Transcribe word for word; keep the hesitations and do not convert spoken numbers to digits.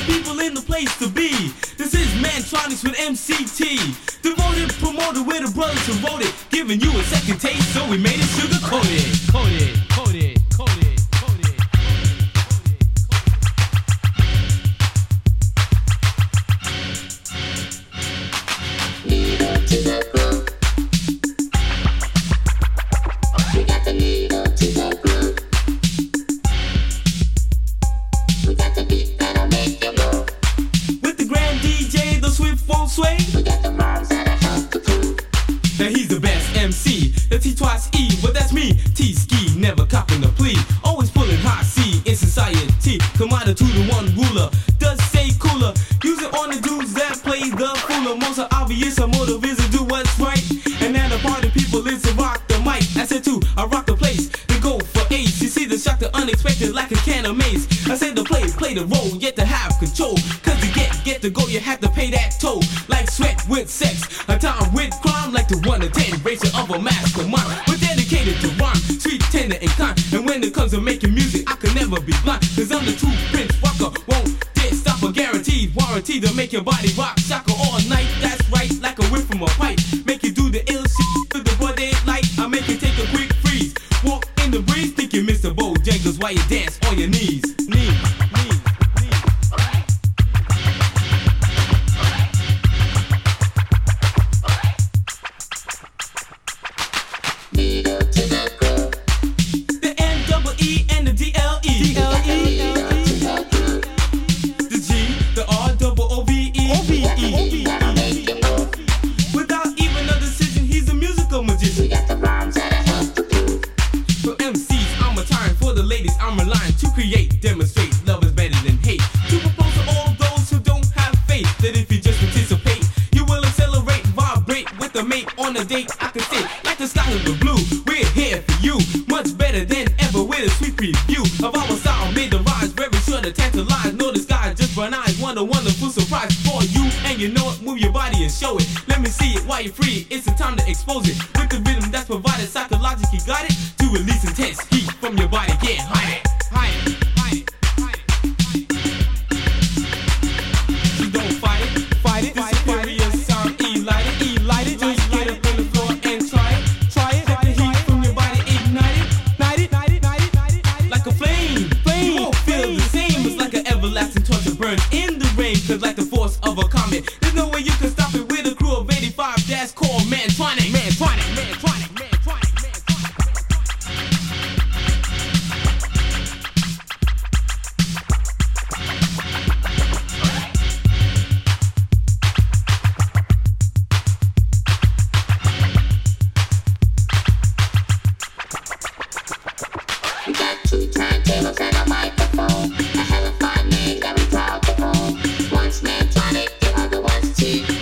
people in the place to be. This is Mantronics with M C T. Devoted promoter with the brothers who wrote it. Giving you a second taste, so we made it sugar coated. Coated, coated, coated, coated. Needle to the groove. We got the needle to the groove. We got the beat that'll make you move. With the grand D J, the swift won't sway. We got the rhymes that'll help to prove. Now he's the best M C, the T twice E, but that's me. T-ski, never copping the plea. Always pulling high C in society. Commodity to the one ruler, does say cooler. Use it on the dudes that play the fooler. Most are obvious, a motive is to do what's right. And now the party people is to rock the mic. I said too, I rock the place, to go for ace. You see the shock, the unexpected like a can of maze. I said to play, play the role, yet to have control. Cause to get, get to go, you have to pay that toll. Like sweat with sex, a time with crime. Like the one to ten, ratio of a mastermind. We're dedicated to rhyme, sweet, tender, and kind. And when it comes to making music, I can never be blind. Cause I'm the true Prince Rocker, won't dare stop a guaranteed warranty to make your body rock shaka all night. That's right, like a whip from a pipe. Make you do the ill shit for the broad light. I make you take a quick freeze. Walk in the breeze, think you Mister Bojangles while you dance on your knees. Knees, knees. Needle to the groove. The N double E and the D L E. D L E. Needle to the groove. The G, the R double O V E. O V E. That'll make you move. Without even a decision, he's a musical We magician. got the rhymes that'll help to prove. For M Cs, I'm a tyrant. For the ladies, I'm relying to create, demonstrate. Love is better than hate. To propose to all those who don't have faith that if you just participate, you will accelerate, vibrate with a mate on a date. I can say, like the sky of the blue, we're here for you. Much better than ever with a sweet preview of our style. Made the rise, very sure to tantalize. Know the sky just burn eyes. What a wonderful surprise for you. And you know it, move your body and show it. Let me see it while you're free. It's the time to expose it. With the rhythm that's provided, psychologically got it. To release intense heat from your body. Can't hide it, hide it, hide it, hide it, hide it. You don't fight it, fight it. This superior sound, E light it, E light it. Just get up on the floor and try it, try it. Let the heat from your body ignite it, ignite it, ignite it, ignite it, ignite it, ignite it. Like a flame, flame. You won't feel the same. It's like an everlasting torch that burns in the rain. Cause like the force of a comet, there's no way you can stop it with a crew of eighty-five. That's called Mantronic, Mantronic, Mantronic, Mantronic, Mantronic. We got two turntables and a microphone. A hella fine name that we proud to own. One's Mantronic, the other one's T.